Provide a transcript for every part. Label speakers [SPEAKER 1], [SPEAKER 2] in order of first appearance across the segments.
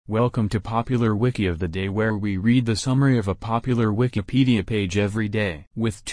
[SPEAKER 1] Welcome to Popular Wiki of the Day, where we read the summary of a popular Wikipedia page every day. With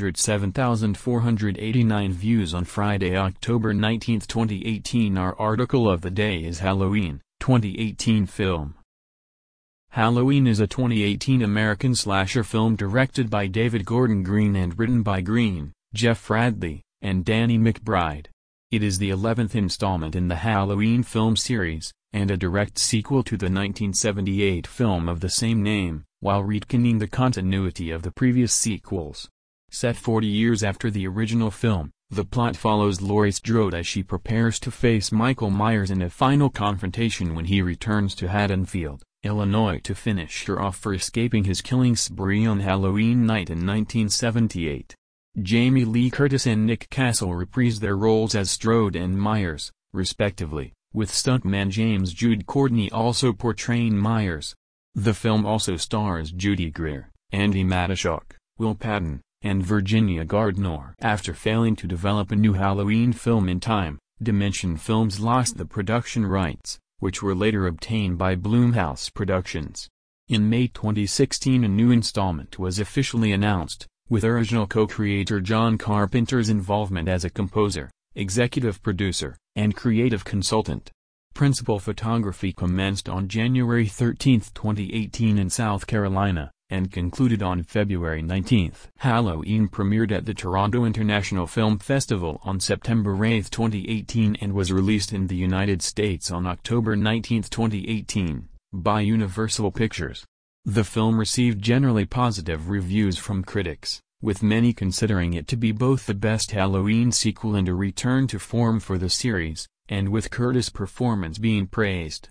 [SPEAKER 1] 207,489 views on Friday, October 19, 2018, our article of the day is Halloween, 2018 film. Halloween is a 2018 American slasher film directed by David Gordon Green and written by Green, Jeff Radley, and Danny McBride. It is the 11th installment in the Halloween film series, and a direct sequel to the 1978 film of the same name, while retconning the continuity of the previous sequels. Set 40 years after the original film, the plot follows Laurie Strode as she prepares to face Michael Myers in a final confrontation when he returns to Haddonfield, Illinois to finish her off for escaping his killing spree on Halloween night in 1978. Jamie Lee Curtis and Nick Castle reprise their roles as Strode and Myers, respectively, with stuntman James Jude Courtney also portraying Myers. The film also stars Judy Greer, Andy Matichak, Will Patton, and Virginia Gardner. After failing to develop a new Halloween film in time, Dimension Films lost the production rights, which were later obtained by Blumhouse Productions. In May 2016, a new installment was officially announced, with original co-creator John Carpenter's involvement as a composer, executive producer, and creative consultant. Principal photography commenced on January 13, 2018 in South Carolina, and concluded on February 19. Halloween premiered at the Toronto International Film Festival on September 8, 2018 and was released in the United States on October 19, 2018, by Universal Pictures. The film received generally positive reviews from critics, with many considering it to be both the best Halloween sequel and a return to form for the series, and with Curtis' performance being praised.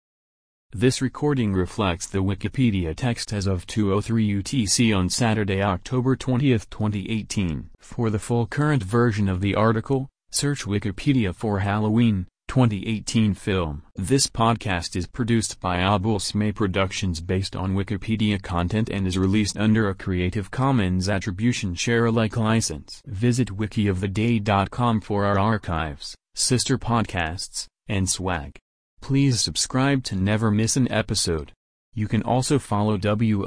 [SPEAKER 1] This recording reflects the Wikipedia text as of 2:03 UTC on Saturday, October 20, 2018. For the full current version of the article, search Wikipedia for Halloween, 2018 film. This podcast is produced by Abulsme Productions based on Wikipedia content and is released under a Creative Commons Attribution Share-alike license. Visit wikioftheday.com for our archives, sister podcasts, and swag. Please subscribe to never miss an episode. You can also follow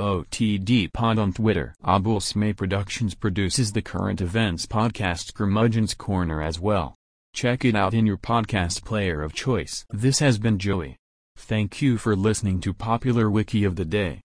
[SPEAKER 1] WOTD Pod on Twitter. Abulsme Productions produces the current events podcast Curmudgeon's Corner as well. Check it out in your podcast player of choice. This has been Joey. Thank you for listening to Popular Wiki of the Day.